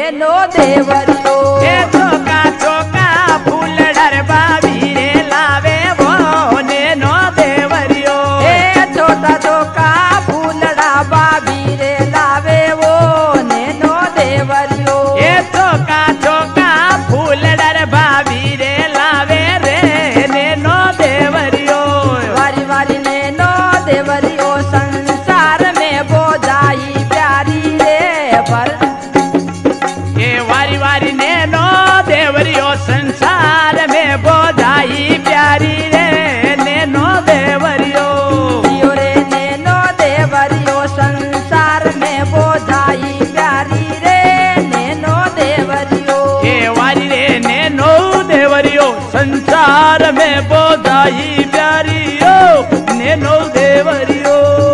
नेनो देवरियो ए चोका चोका फूल डरबा वीरे लावे वो नेनो देवरियो ए छोटा चोका फूलड़ा बाबीरे लावे वो नेनो देवरियो ए चोका चोका फूल डरबा वीरे लावे रे नेनो देवरियो वारी वारी नेनो देवरियो संसार में बोझाई प्यारी रे पर ए वारी वारी नेनो देवरियो संसार में बोझाई प्यारी रे नेनो देवरियो जियो रे नेनो देवरियो संसार में बोझाई प्यारी रे नेनो देवरियो ए वारी रे नेनो देवरियो संसार में बोझाई प्यारी ओ नेनो देवरियो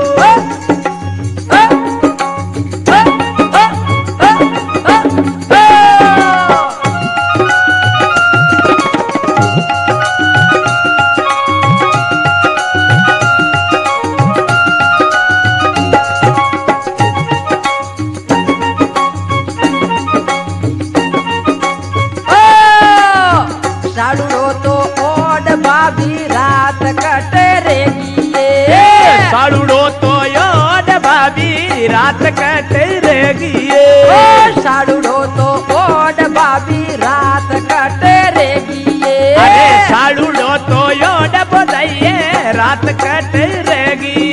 साड़ू तो ओड भाभी रात कटे रेगी साड़ूड़ो तो योड भाभी रात कट रेगी साड़ू तो ओड भाभी रात कटे रेगी अरे साड़ूड़ो तो योड बोधाइए रात कट रेगी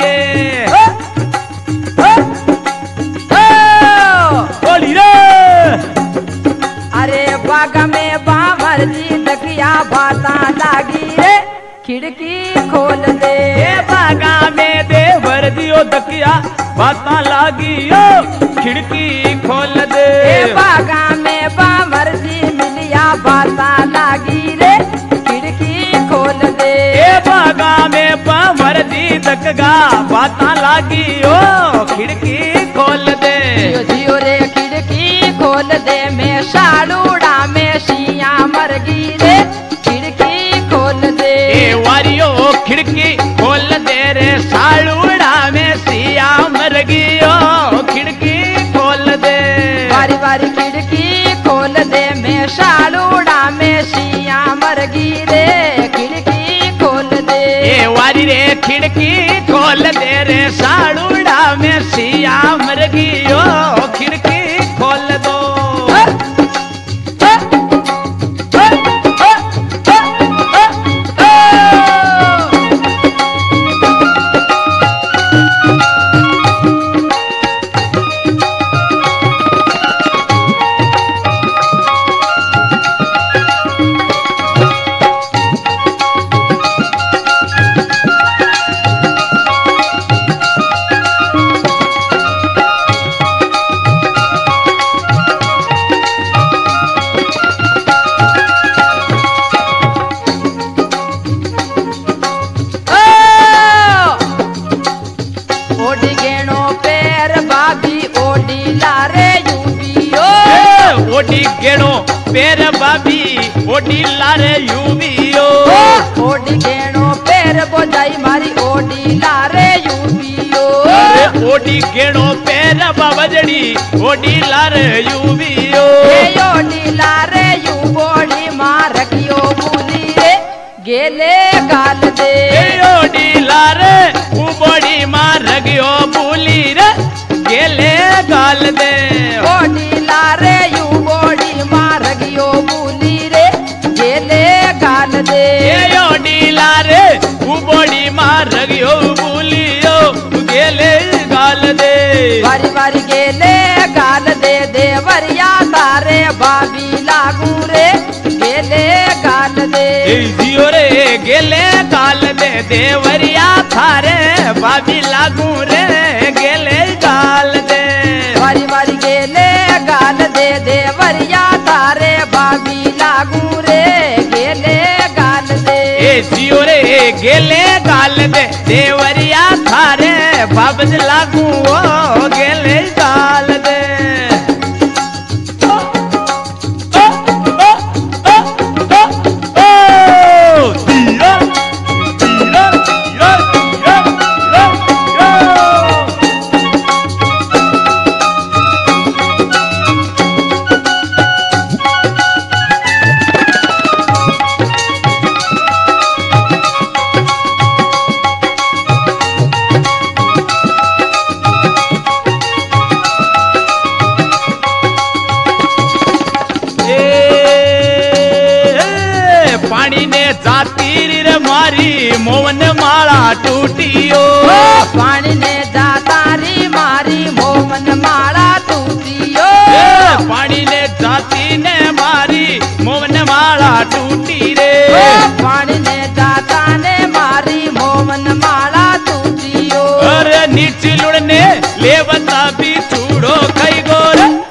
बोली रे अरे बाग में बामर जी दकिया भाता लागी रे खिड़की खोल दे ए बागा में देवर दियो दकिया बाता लागी ओ खिड़की खोल दे ए बागा में बामर जी मिलिया भाता लागी रे खिड़की खोल दे ए बागा में पावर दी दकगा बाता लागी ओ खिड़की खोल दे जियो जियो रे खिड़की खोल दे मैं साड़ूड़ा में सिया मरगी रे खिड़की खोल दे ए वारियो खिड़की खोल दे रे सालूड़ा में सिया मर गयो खिड़की खोल दे बारी बारी खिड़की खोल दे मैं साड़ूड़ा में सिया मरगी रे खिड़की खोल दे ए वारी रे खिड़की खोल दे रे सालूड़ा में सिया मर गयो खिड़की खोल दो ओडी गेणो पैर भाभी ओडी लारे यूबियो ओडी गेणो पेर बाबी ओडी लारे यूबियो ओडी गेणो पैर बोझाई मारी ओडी लारे यूबियो ओडी गेणो पेर बाबजड़ी ओडी लारे यूबियो ए ओडी लारे यू बोड़ी मार रखियो भूली रे गेले गाल दे ओडी लारे उबड़ी मार गयो भूली रे गेले गाल दे ओडी लारे यू बोड़ी मार रखियो भूली रे गेले गाल दे ओडी लारे उबड़ी मार गयो भूलियो गेले गाल दे वारी वारी गेले गाल दे देवरिया तारे भाभी लागू रे गेले गाल दे जियो रे गेले गाल दे देवरिया थारे बाबी लागू रे गेले गाल दे वारी वारी गेले गाल दे देवरिया तारे भाभी लागू रे गेले गाल दे जियो रे गेले गाल दे देवरिया थारे बाबज लागू ओ गेले गाल दे मोवन माला टूटियो पानी ने